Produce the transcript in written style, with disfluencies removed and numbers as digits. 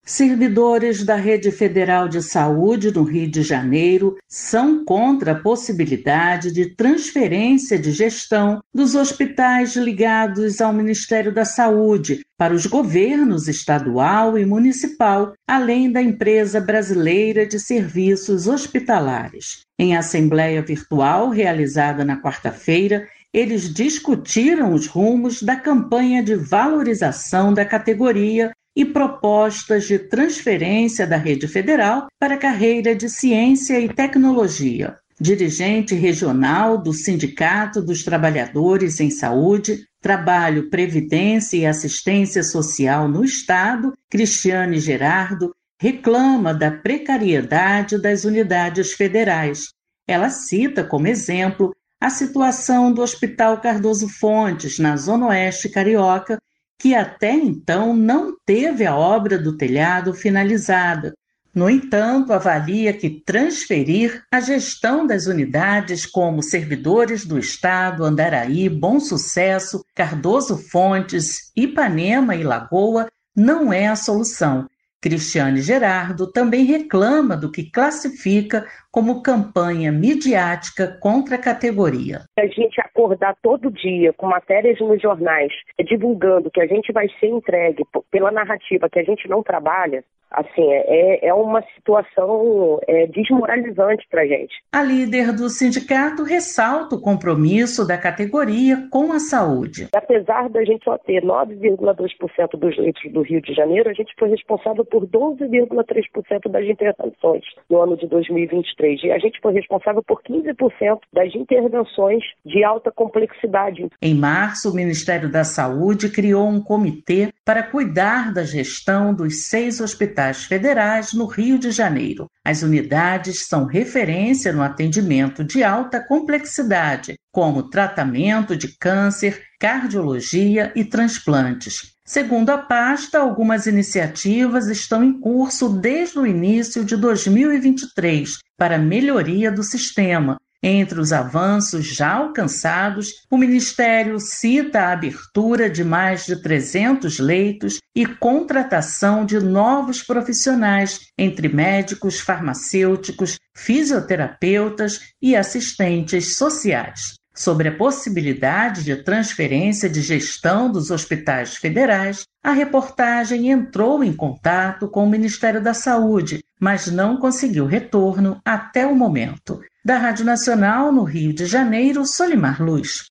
Servidores da Rede Federal de Saúde no Rio de Janeiro são contra a possibilidade de transferência de gestão dos hospitais ligados ao Ministério da Saúde para os governos estadual e municipal, além da Empresa Brasileira de Serviços Hospitalares. Em assembleia virtual realizada na quarta-feira, eles discutiram os rumos da campanha de valorização da categoria e propostas de transferência da rede federal para a carreira de Ciência e Tecnologia. Dirigente regional do Sindicato dos Trabalhadores em Saúde, Trabalho, Previdência e Assistência Social no Estado, Cristiane Gerardo, reclama da precariedade das unidades federais. Ela cita como exemplo a situação do Hospital Cardoso Fontes, na Zona Oeste Carioca, que até então não teve a obra do telhado finalizada. No entanto, avalia que transferir a gestão das unidades como Servidores do Estado, Andaraí, Bom Sucesso, Cardoso Fontes, Ipanema e Lagoa não é a solução. Cristiane Gerardo também reclama do que classifica como campanha midiática contra a categoria. A gente acordar todo dia com matérias nos jornais divulgando que a gente vai ser entregue pela narrativa que a gente não trabalha, assim, é uma situação desmoralizante para a gente. A líder do sindicato ressalta o compromisso da categoria com a saúde. Apesar da gente só ter 9,2% dos leitos do Rio de Janeiro, a gente foi responsável por 12,3% das internações no ano de 2023. E a gente foi responsável por 15% das intervenções de alta complexidade. Em março, o Ministério da Saúde criou um comitê para cuidar da gestão dos 6 hospitais federais no Rio de Janeiro. As unidades são referência no atendimento de alta complexidade, como tratamento de câncer, cardiologia e transplantes. Segundo a pasta, algumas iniciativas estão em curso desde o início de 2023 para a melhoria do sistema. Entre os avanços já alcançados, o Ministério cita a abertura de mais de 300 leitos e contratação de novos profissionais, entre médicos, farmacêuticos, fisioterapeutas e assistentes sociais. Sobre a possibilidade de transferência de gestão dos hospitais federais, a reportagem entrou em contato com o Ministério da Saúde, mas não conseguiu retorno até o momento. Da Rádio Nacional, no Rio de Janeiro, Solimar Luz.